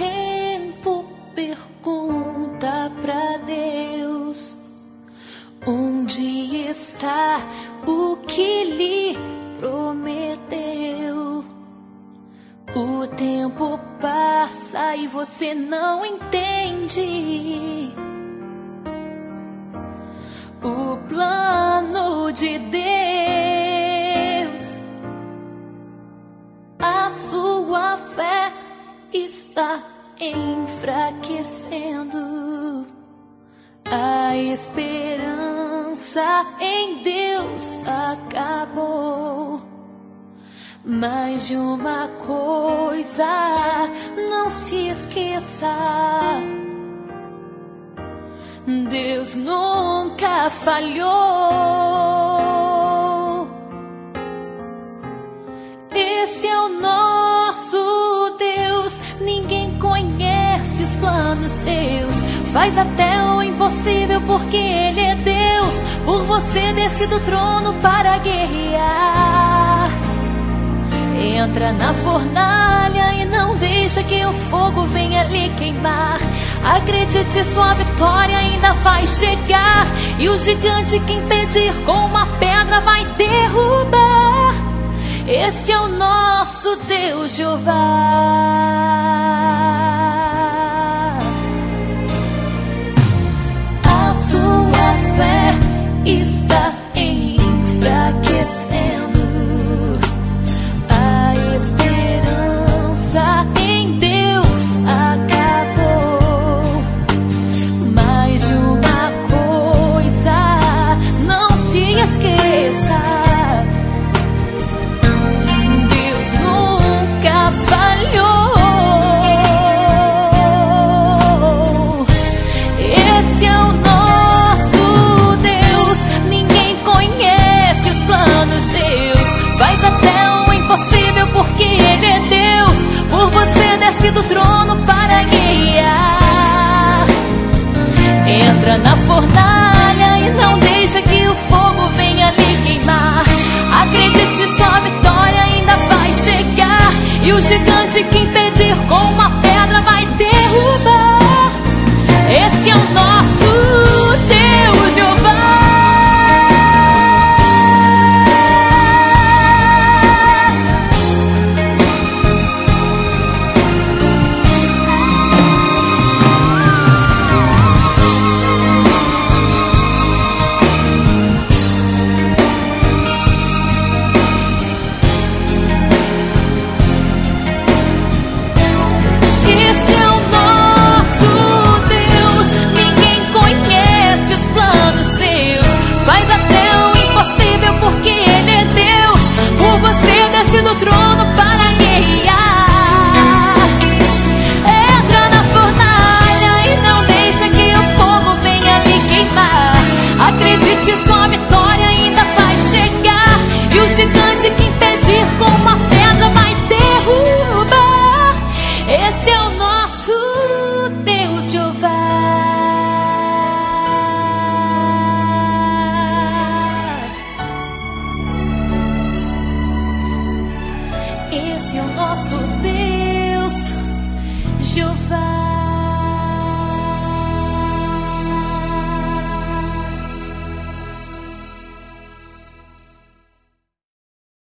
tempo pergunta pra Deus: onde está o que lhe prometeu? O tempo passa e você não entende o plano de Deus. A sua fé está enfraquecendo. A esperança em Deus acabou. Mas de uma coisa não se esqueça: Deus nunca falhou. Esse é o nosso Deus. Ninguém conhece os planos seus. Faz até o impossível porque Ele é Deus. Por você desce do trono para guerrear. Entra na fornalha e não deixa que o fogo venha lhe queimar. Acredite, sua vitória ainda vai chegar. E o gigante que impedir com uma pedra vai derrubar. Esse é o nosso Deus, Jeová. A sua fé está enfraquecendo. A esperança em Deus acabou. Mas de uma coisa não se esqueça: Deus nunca falhou. Esse é o nosso Deus. Ninguém conhece os planos seus. Faz até o impossível porque Ele é Deus. Por você desce do trono para guiar. Entra na fornalha e não deixa que o fogo venha lhe queimar. Acredite, sua vitória ainda vai chegar. E o gigante que impedir com uma pedra vai derrubar. Esse é o nosso Deus, Jeová. Do trono para guerrear. Entra na fornalha e não deixa que o fogo venha lhe queimar. Acredite, sua vitória ainda vai chegar. E o gigante que impedir com uma pedra vai derrubar. Esse é o nosso Deus, Jeová. Esse é o nosso Deus, Jeová.